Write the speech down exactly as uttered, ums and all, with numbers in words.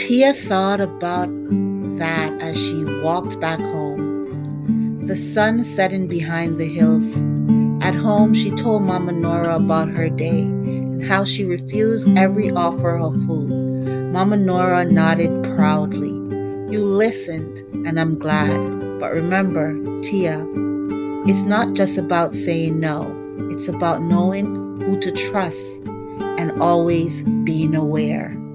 Tia thought about that as she walked back home. The sun setting behind the hills. At home, she told Mama Nora about her day and how she refused every offer of food. Mama Nora nodded proudly. You listened, and I'm glad. But remember, Tia, it's not just about saying no. It's about knowing who to trust and always being aware.